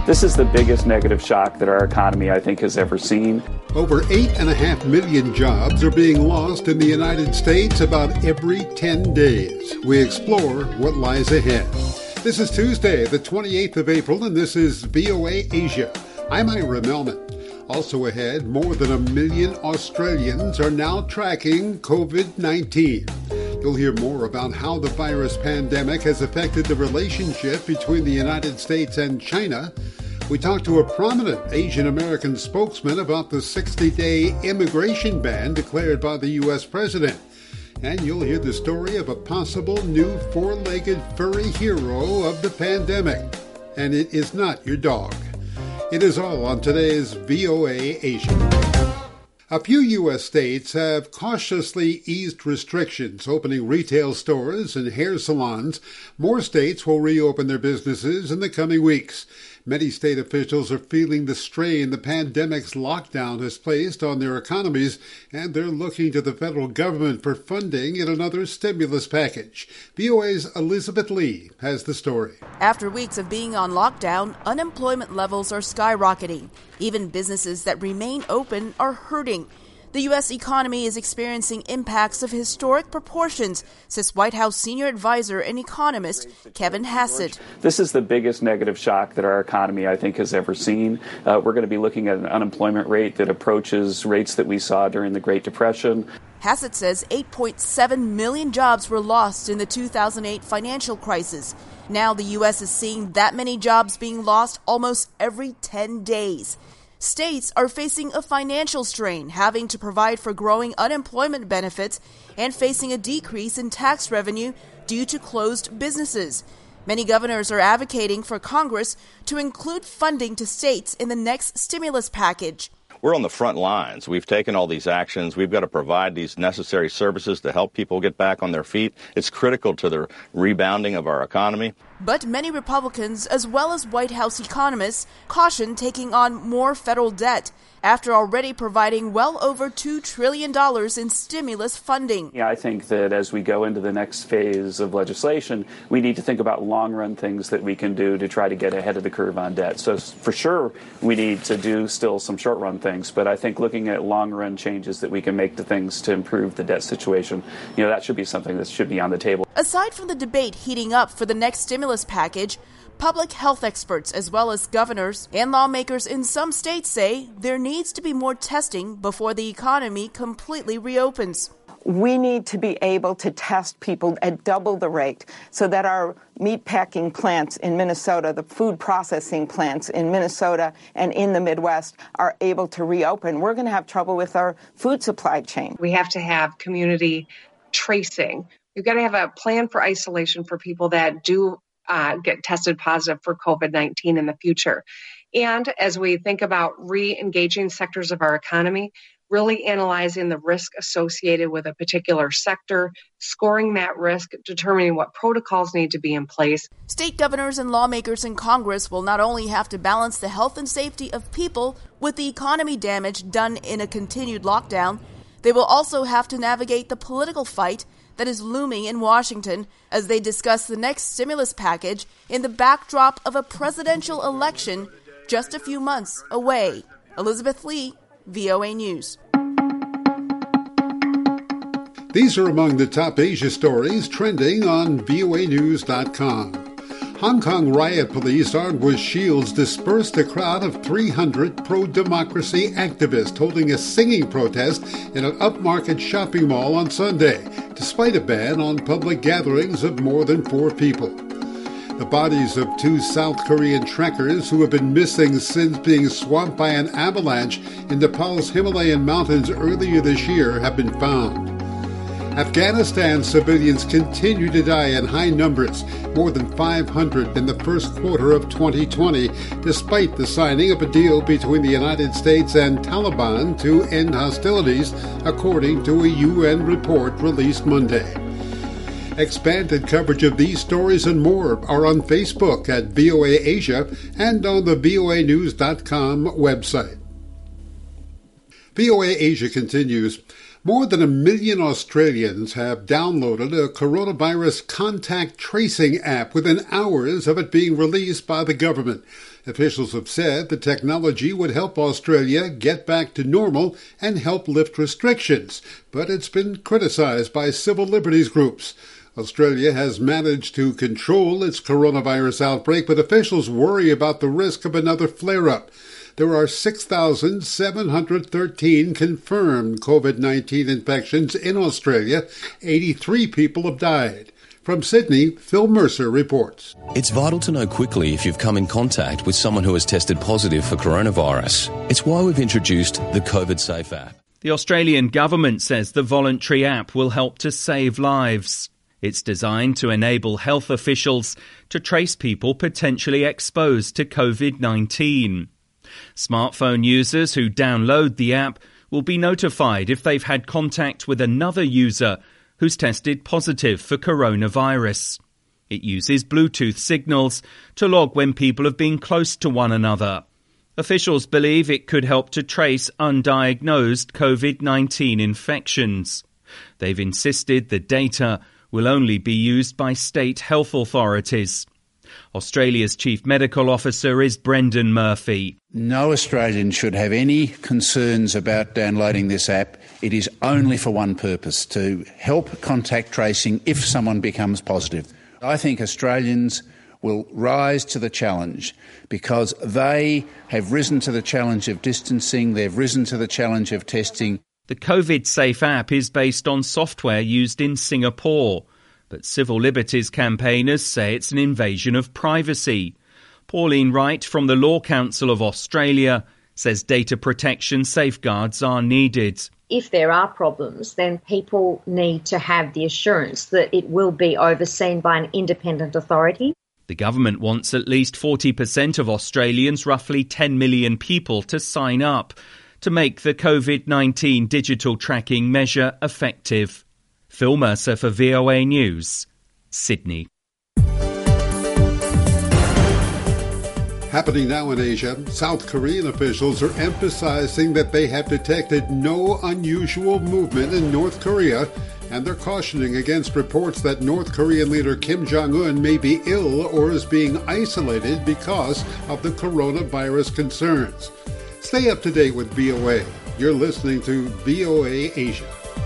This is the biggest negative shock that our economy, I think, has ever seen. Over 8.5 million jobs are being lost in the United States about every 10 days. We explore what lies ahead. This is Tuesday, the 28th of April, and this is VOA Asia. I'm Ira Melman. Also ahead, more than 1 million Australians are now tracking COVID-19. You'll hear more about how the virus pandemic has affected the relationship between the United States and China. We talked to a prominent Asian American spokesman about the 60-day immigration ban declared by the U.S. president. And you'll hear the story of a possible new four-legged furry hero of the pandemic. And it is not your dog. It is all on today's VOA Asia. A few U.S. states have cautiously eased restrictions, opening retail stores and hair salons. More states will reopen their businesses in the coming weeks. Many state officials are feeling the strain the pandemic's lockdown has placed on their economies, and they're looking to the federal government for funding in another stimulus package. VOA's Elizabeth Lee has the story. After weeks of being on lockdown, unemployment levels are skyrocketing. Even businesses that remain open are hurting. The U.S. economy is experiencing impacts of historic proportions, says White House senior advisor and economist Kevin Hassett. This is the biggest negative shock that our economy, I think, has ever seen. We're going to be looking at an unemployment rate that approaches rates that we saw during the Great Depression. Hassett says 8.7 million jobs were lost in the 2008 financial crisis. Now the U.S. is seeing that many jobs being lost almost every 10 days. States are facing a financial strain, having to provide for growing unemployment benefits and facing a decrease in tax revenue due to closed businesses. Many governors are advocating for Congress to include funding to states in the next stimulus package. We're on the front lines. We've taken all these actions. We've got to provide these necessary services to help people get back on their feet. It's critical to the rebounding of our economy. But many Republicans, as well as White House economists, caution taking on more federal debt after already providing well over $2 trillion in stimulus funding. Yeah, I think that as we go into the next phase of legislation, we need to think about long-run things that we can do to try to get ahead of the curve on debt. So for sure, we need to do still some short-run things, but I think looking at long-run changes that we can make to things to improve the debt situation, that should be something that should be on the table. Aside from the debate heating up for the next stimulus package, public health experts as well as governors and lawmakers in some states say there needs to be more testing before the economy completely reopens. We need to be able to test people at double the rate so that our meatpacking plants in Minnesota, the food processing plants in Minnesota and in the Midwest are able to reopen. We're going to have trouble with our food supply chain. We have to have community tracing. We've got to have a plan for isolation for people that do get tested positive for COVID-19 in the future. And as we think about re-engaging sectors of our economy, really analyzing the risk associated with a particular sector, scoring that risk, determining what protocols need to be in place. State governors and lawmakers in Congress will not only have to balance the health and safety of people with the economy damage done in a continued lockdown, they will also have to navigate the political fight that is looming in Washington as they discuss the next stimulus package in the backdrop of a presidential election just a few months away. Elizabeth Lee, VOA News. These are among the top Asia stories trending on voanews.com. Hong Kong riot police armed with shields dispersed a crowd of 300 pro-democracy activists holding a singing protest in an upmarket shopping mall on Sunday, despite a ban on public gatherings of more than 4 people. The bodies of 2 South Korean trekkers who have been missing since being swamped by an avalanche in Nepal's Himalayan mountains earlier this year have been found. Afghanistan civilians continue to die in high numbers, more than 500 in the first quarter of 2020, despite the signing of a deal between the United States and Taliban to end hostilities, according to a UN report released Monday. Expanded coverage of these stories and more are on Facebook at VOA Asia and on the voanews.com website. VOA Asia continues. More than 1 million Australians have downloaded a coronavirus contact tracing app within hours of it being released by the government. Officials have said the technology would help Australia get back to normal and help lift restrictions, but it's been criticized by civil liberties groups. Australia has managed to control its coronavirus outbreak, but officials worry about the risk of another flare-up. There are 6,713 confirmed COVID-19 infections in Australia. 83 people have died. From Sydney, Phil Mercer reports. It's vital to know quickly if you've come in contact with someone who has tested positive for coronavirus. It's why we've introduced the COVID Safe app. The Australian government says the voluntary app will help to save lives. It's designed to enable health officials to trace people potentially exposed to COVID-19. Smartphone users who download the app will be notified if they've had contact with another user who's tested positive for coronavirus. It uses Bluetooth signals to log when people have been close to one another. Officials believe it could help to trace undiagnosed COVID-19 infections. They've insisted the data will only be used by state health authorities. Australia's Chief Medical Officer is Brendan Murphy. No Australian should have any concerns about downloading this app. It is only for one purpose, to help contact tracing if someone becomes positive. I think Australians will rise to the challenge because they have risen to the challenge of distancing, they've risen to the challenge of testing. The COVID Safe app is based on software used in Singapore, but civil liberties campaigners say it's an invasion of privacy. Pauline Wright from the Law Council of Australia says data protection safeguards are needed. If there are problems, then people need to have the assurance that it will be overseen by an independent authority. The government wants at least 40% of Australians, roughly 10 million people, to sign up to make the COVID-19 digital tracking measure effective. Phil Mercer for VOA News, Sydney. Happening now in Asia, South Korean officials are emphasizing that they have detected no unusual movement in North Korea, and they're cautioning against reports that North Korean leader Kim Jong-un may be ill or is being isolated because of the coronavirus concerns. Stay up to date with VOA. You're listening to VOA Asia.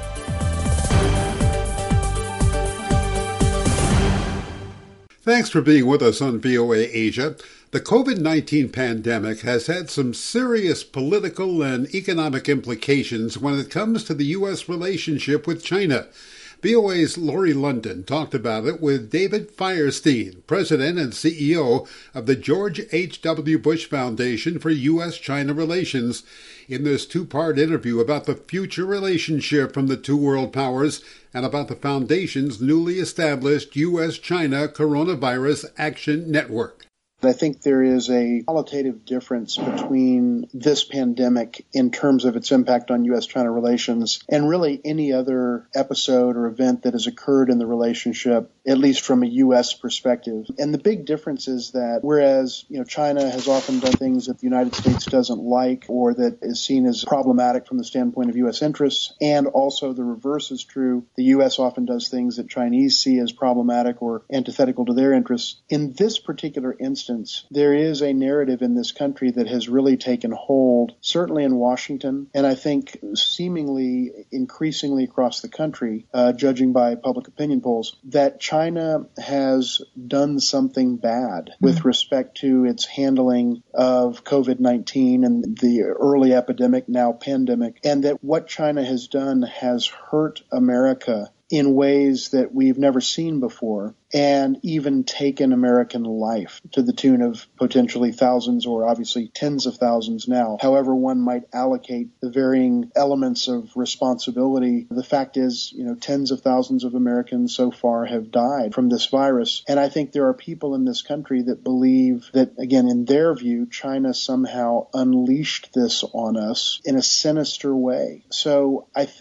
Thanks for being with us on VOA Asia. The COVID-19 pandemic has had some serious political and economic implications when it comes to the U.S. relationship with China. VOA's Laurie London talked about it with David Firestein, President and CEO of the George H.W. Bush Foundation for U.S.-China Relations, in this two-part interview about the future relationship from the two world powers and about the Foundation's newly established U.S.-China Coronavirus Action Network. I think there is a qualitative difference between this pandemic in terms of its impact on U.S.-China relations and really any other episode or event that has occurred in the relationship, at least from a U.S. perspective. And the big difference is that whereas, China has often done things that the United States doesn't like or that is seen as problematic from the standpoint of U.S. interests, and also the reverse is true, the U.S. often does things that Chinese see as problematic or antithetical to their interests. In this particular instance, there is a narrative in this country that has really taken hold, certainly in Washington, and I think seemingly increasingly across the country, judging by public opinion polls, that China has done something bad with respect to its handling of COVID-19 and the early epidemic, now pandemic, and that what China has done has hurt America in ways that we've never seen before, and even taken American life to the tune of potentially thousands or obviously tens of thousands now. However one might allocate the varying elements of responsibility, the fact is, tens of thousands of Americans so far have died from this virus. And I think there are people in this country that believe that, again, in their view, China somehow unleashed this on us in a sinister way. So I think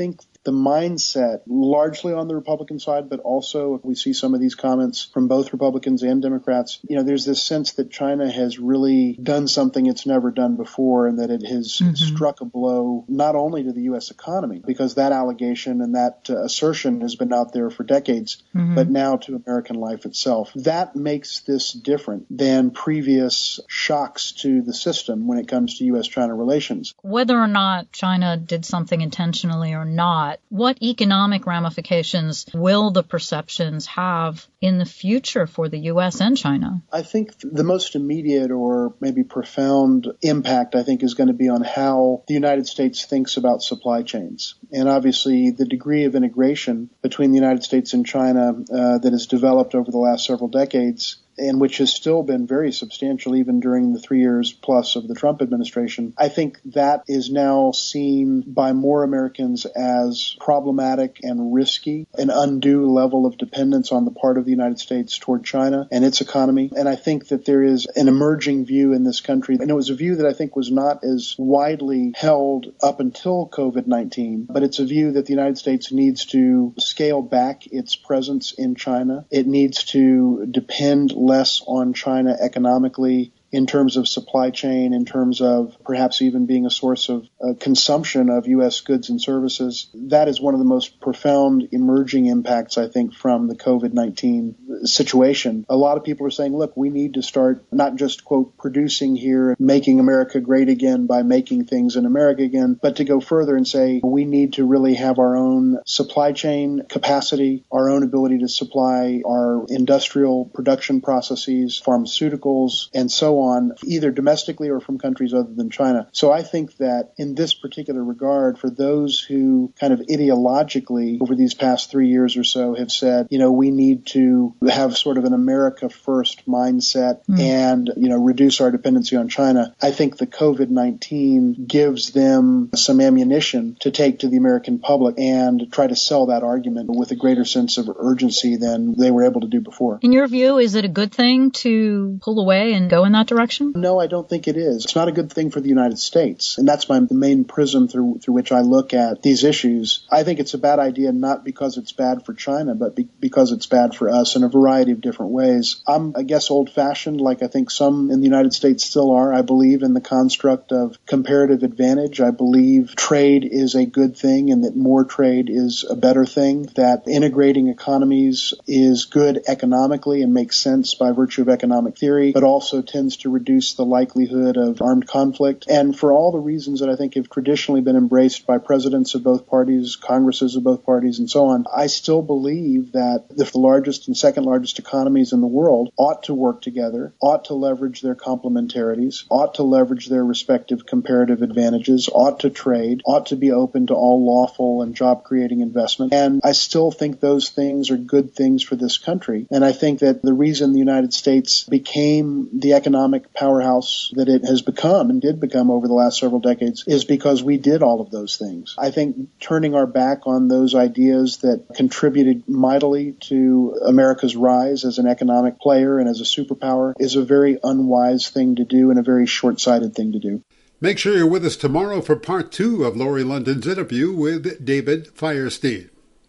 the mindset largely on the Republican side, but also we see some of these comments from both Republicans and Democrats. There's this sense that China has really done something it's never done before, and that it has struck a blow not only to the U.S. economy, because that allegation and that assertion has been out there for decades, but now to American life itself. That makes this different than previous shocks to the system when it comes to U.S.-China relations. Whether or not China did something intentionally or not, what economic ramifications will the perceptions have in the future for the U.S. and China? I think the most immediate or maybe profound impact, I think, is going to be on how the United States thinks about supply chains. And obviously, the degree of integration between the United States and China that has developed over the last several decades, and which has still been very substantial even during the 3 years plus of the Trump administration, I think that is now seen by more Americans as problematic and risky, an undue level of dependence on the part of the United States toward China and its economy. And I think that there is an emerging view in this country, and it was a view that I think was not as widely held up until COVID-19, but it's a view that the United States needs to scale back its presence in China. It needs to depend less on China economically in terms of supply chain, in terms of perhaps even being a source of consumption of U.S. goods and services. That is one of the most profound emerging impacts, I think, from the COVID-19 situation. A lot of people are saying, look, we need to start not just, quote, producing here, making America great again by making things in America again, but to go further and say we need to really have our own supply chain capacity, our own ability to supply our industrial production processes, pharmaceuticals, and so on, either domestically or from countries other than China. So I think that in this particular regard, for those who kind of ideologically over these past 3 years or so have said, we need to have sort of an America first mindset and, reduce our dependency on China, I think the COVID-19 gives them some ammunition to take to the American public and try to sell that argument with a greater sense of urgency than they were able to do before. In your view, is it a good thing to pull away and go in that direction? No, I don't think it is. It's not a good thing for the United States. And that's the main prism through which I look at these issues. I think it's a bad idea not because it's bad for China, but because it's bad for us in a variety of different ways. I'm, I guess, old-fashioned, like I think some in the United States still are. I believe in the construct of comparative advantage. I believe trade is a good thing and that more trade is a better thing, that integrating economies is good economically and makes sense by virtue of economic theory, but also tends to reduce the likelihood of armed conflict. And for all the reasons that I think have traditionally been embraced by presidents of both parties, Congresses of both parties, and so on, I still believe that the largest and second largest economies in the world ought to work together, ought to leverage their complementarities, ought to leverage their respective comparative advantages, ought to trade, ought to be open to all lawful and job-creating investment. And I still think those things are good things for this country. And I think that the reason the United States became the economic powerhouse that it has become and did become over the last several decades is because we did all of those things. I think turning our back on those ideas that contributed mightily to America's rise as an economic player and as a superpower is a very unwise thing to do and a very short-sighted thing to do. Make sure you're with us tomorrow for part 2 of Laurie London's interview with David Firestein.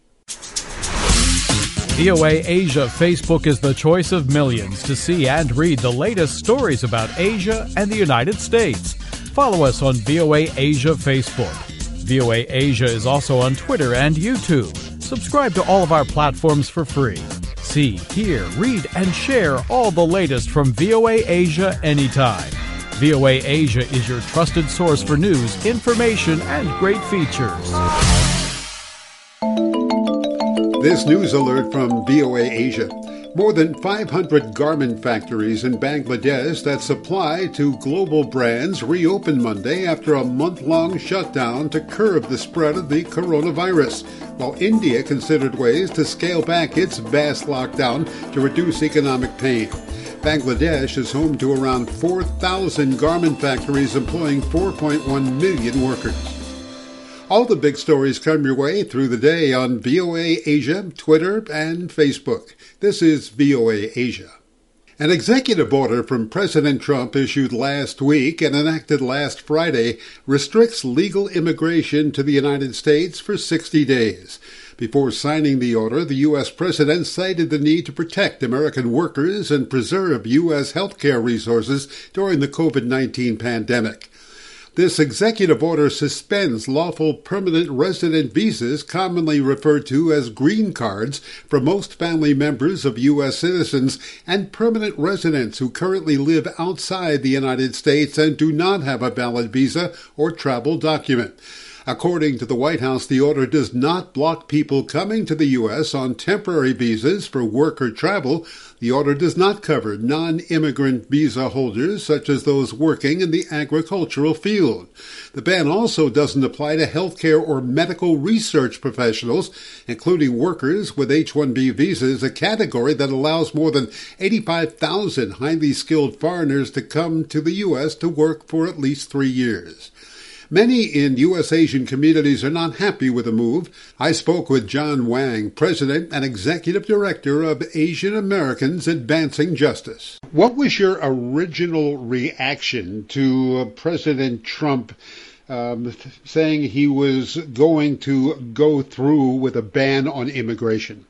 VOA Asia Facebook is the choice of millions to see and read the latest stories about Asia and the United States. Follow us on VOA Asia Facebook. VOA Asia is also on Twitter and YouTube. Subscribe to all of our platforms for free. See, hear, read, and share all the latest from VOA Asia anytime. VOA Asia is your trusted source for news, information, and great features. This news alert from VOA Asia. More than 500 garment factories in Bangladesh that supply to global brands reopened Monday after a month-long shutdown to curb the spread of the coronavirus, while India considered ways to scale back its vast lockdown to reduce economic pain. Bangladesh is home to around 4,000 garment factories employing 4.1 million workers. All the big stories come your way through the day on VOA Asia, Twitter, and Facebook. This is VOA Asia. An executive order from President Trump issued last week and enacted last Friday restricts legal immigration to the United States for 60 days. Before signing the order, the U.S. president cited the need to protect American workers and preserve U.S. healthcare resources during the COVID-19 pandemic. This executive order suspends lawful permanent resident visas, commonly referred to as green cards, for most family members of U.S. citizens and permanent residents who currently live outside the United States and do not have a valid visa or travel document. According to the White House, the order does not block people coming to the U.S. on temporary visas for work or travel. The order does not cover non-immigrant visa holders, such as those working in the agricultural field. The ban also doesn't apply to healthcare or medical research professionals, including workers with H-1B visas, a category that allows more than 85,000 highly skilled foreigners to come to the U.S. to work for at least 3 years. Many in U.S. Asian communities are not happy with the move. I spoke with John Wang, President and Executive Director of Asian Americans Advancing Justice. What was your original reaction to President Trump saying he was going to go through with a ban on immigration?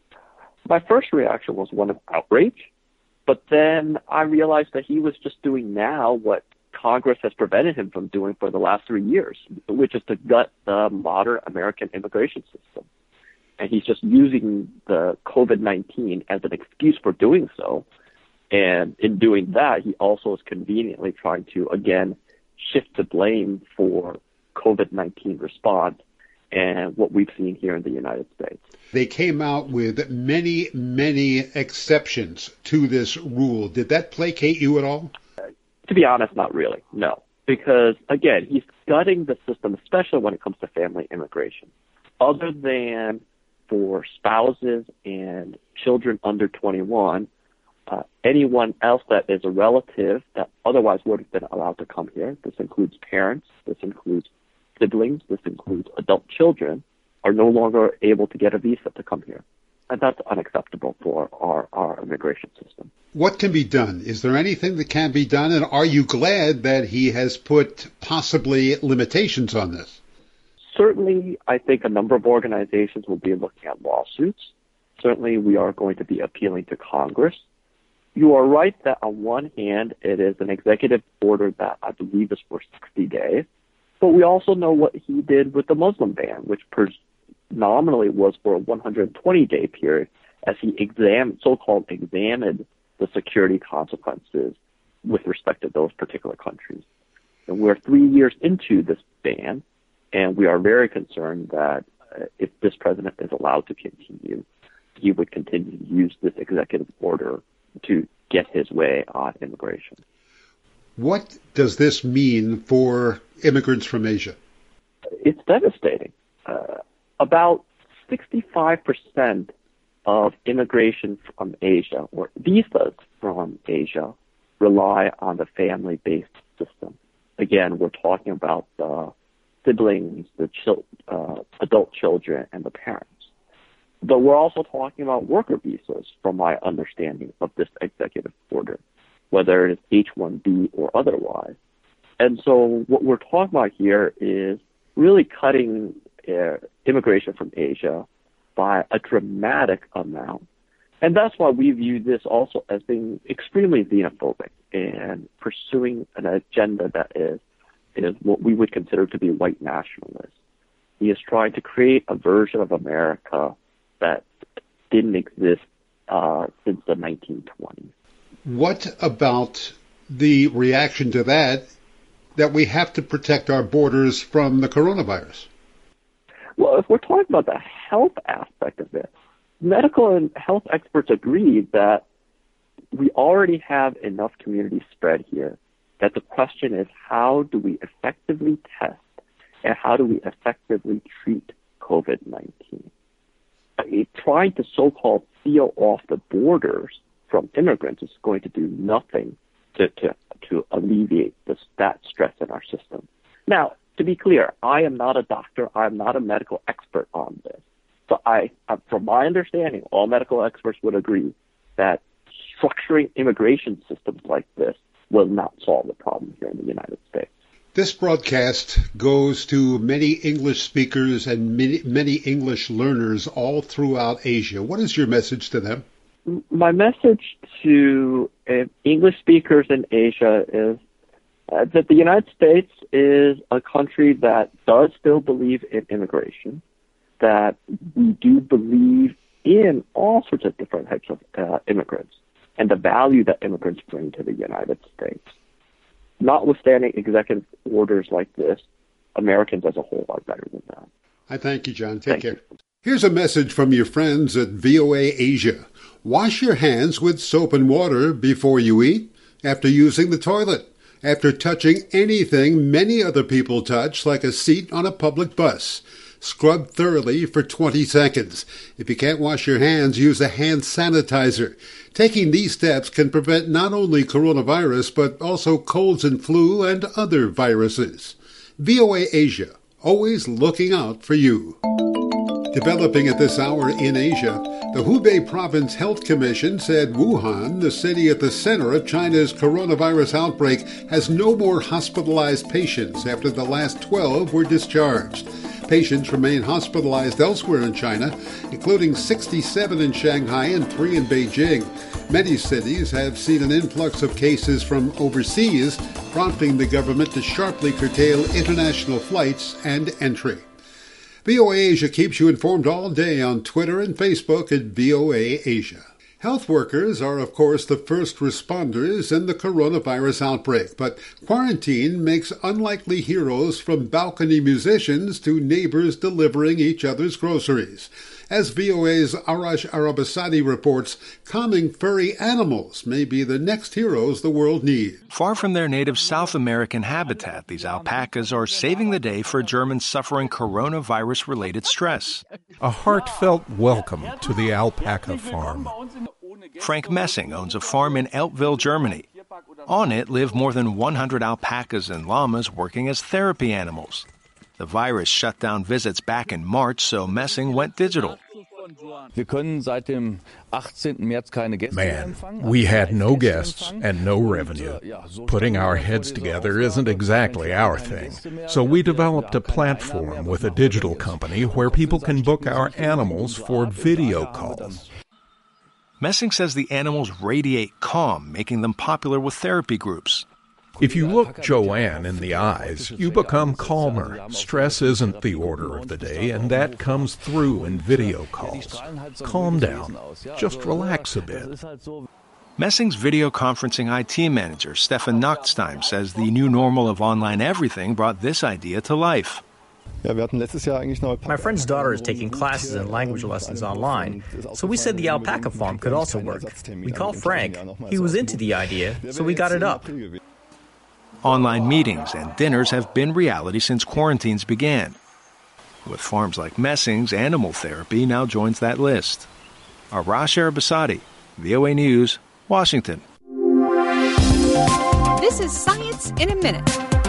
My first reaction was one of outrage, but then I realized that he was just doing now what Congress has prevented him from doing for the last 3 years, which is to gut the modern American immigration system. And he's just using the COVID-19 as an excuse for doing so. And in doing that, he also is conveniently trying to, again, shift the blame for COVID-19 response and what we've seen here in the United States. They came out with many, many exceptions to this rule. Did that placate you at all? To be honest, not really, no. Because, again, he's gutting the system, especially when it comes to family immigration. Other than for spouses and children under 21, anyone else that is a relative that otherwise would have been allowed to come here, this includes parents, this includes siblings, this includes adult children, are no longer able to get a visa to come here. And that's unacceptable for our immigration system. What can be done? Is there anything that can be done? And are you glad that he has put possibly limitations on this? Certainly, I think a number of organizations will be looking at lawsuits. Certainly, we are going to be appealing to Congress. You are right that on one hand, it is an executive order that I believe is for 60 days. But we also know what he did with the Muslim ban, which nominally was for a 120-day period as he so-called examined the security consequences with respect to those particular countries. And we're 3 years into this ban, and we are very concerned that if this president is allowed to continue, he would continue to use this executive order to get his way on immigration. What does this mean for immigrants from Asia? It's devastating. About 65% of immigration from Asia, or visas from Asia, rely on the family-based system. Again, we're talking about the siblings, the adult children, and the parents. But we're also talking about worker visas, from my understanding of this executive order, whether it is H-1B or otherwise. And so what we're talking about here is really cutting immigration from Asia by a dramatic amount. And that's why we view this also as being extremely xenophobic and pursuing an agenda that is what we would consider to be white nationalist. He is trying to create a version of America that didn't exist since the 1920s. What about the reaction to that we have to protect our borders from the coronavirus? Well, if we're talking about the health aspect of it, medical and health experts agree that we already have enough community spread here, that the question is how do we effectively test and how do we effectively treat COVID-19? Trying to so-called seal off the borders from immigrants is going to do nothing to alleviate that stress in our system. Now, to be clear, I am not a doctor. I am not a medical expert on this. So from my understanding, all medical experts would agree that structuring immigration systems like this will not solve the problem here in the United States. This broadcast goes to many English speakers and many English learners all throughout Asia. What is your message to them? My message to English speakers in Asia is that the United States is a country that does still believe in immigration, that we do believe in all sorts of different types of immigrants and the value that immigrants bring to the United States. Notwithstanding executive orders like this, Americans as a whole are better than that. I thank you, John. Take care. Here's a message from your friends at VOA Asia. Wash your hands with soap and water before you eat, after using the toilet, after touching anything many other people touch, like a seat on a public bus. Scrub thoroughly for 20 seconds. If you can't wash your hands, use a hand sanitizer. Taking these steps can prevent not only coronavirus, but also colds and flu and other viruses. VOA Asia, always looking out for you. Developing at this hour in Asia, the Hubei Province Health Commission said Wuhan, the city at the center of China's coronavirus outbreak, has no more hospitalized patients after the last 12 were discharged. Patients remain hospitalized elsewhere in China, including 67 in Shanghai and 3 in Beijing. Many cities have seen an influx of cases from overseas, prompting the government to sharply curtail international flights and entry. VOA Asia keeps you informed all day on Twitter and Facebook at VOA Asia. Health workers are, of course, the first responders in the coronavirus outbreak, but quarantine makes unlikely heroes from balcony musicians to neighbors delivering each other's groceries. As VOA's Arash Arabasadi reports, calming furry animals may be the next heroes the world needs. Far from their native South American habitat, these alpacas are saving the day for Germans suffering coronavirus-related stress. A heartfelt welcome to the alpaca farm. Frank Messing owns a farm in Eltville, Germany. On it live more than 100 alpacas and llamas working as therapy animals. The virus shut down visits back in March, so Messing went digital. Man, we had no guests and no revenue. Putting our heads together isn't exactly our thing. So we developed a platform with a digital company where people can book our animals for video calls. Messing says the animals radiate calm, making them popular with therapy groups. If you look Joanne in the eyes, you become calmer. Stress isn't the order of the day, and that comes through in video calls. Calm down. Just relax a bit. Messing's video conferencing IT manager, Stefan Nachtstein, says the new normal of online everything brought this idea to life. My friend's daughter is taking classes and language lessons online, so we said the alpaca farm could also work. We called Frank. He was into the idea, so we got it up. Online meetings and dinners have been reality since quarantines began. With farms like Messing's, animal therapy now joins that list. Arash Arabasadi, VOA News, Washington. This is Science in a Minute.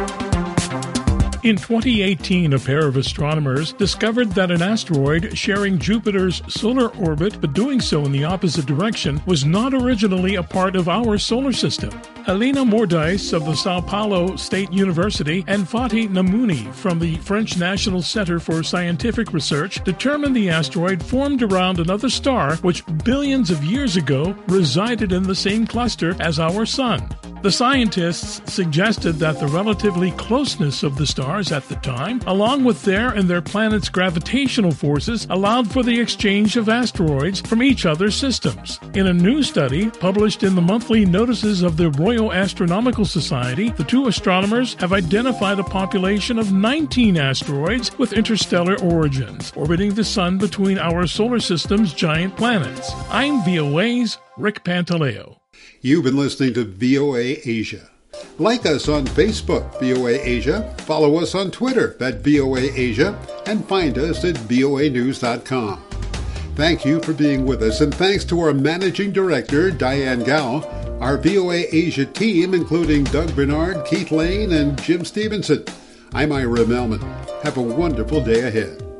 In 2018, a pair of astronomers discovered that an asteroid sharing Jupiter's solar orbit, but doing so in the opposite direction, was not originally a part of our solar system. Alina Mordice of the Sao Paulo State University and Fatih Namouni from the French National Center for Scientific Research determined the asteroid formed around another star which billions of years ago resided in the same cluster as our Sun. The scientists suggested that the relatively closeness of the stars at the time, along with their and their planet's gravitational forces, allowed for the exchange of asteroids from each other's systems. In a new study published in the monthly notices of the Royal Astronomical Society, the two astronomers have identified a population of 19 asteroids with interstellar origins, orbiting the Sun between our solar system's giant planets. I'm VOA's Rick Pantaleo. You've been listening to VOA Asia. Like us on Facebook, VOA Asia. Follow us on Twitter at VOA Asia. And find us at voanews.com. Thank you for being with us, and thanks to our Managing Director, Diane Gao, our VOA Asia team, including Doug Bernard, Keith Lane, and Jim Stevenson. I'm Ira Melman. Have a wonderful day ahead.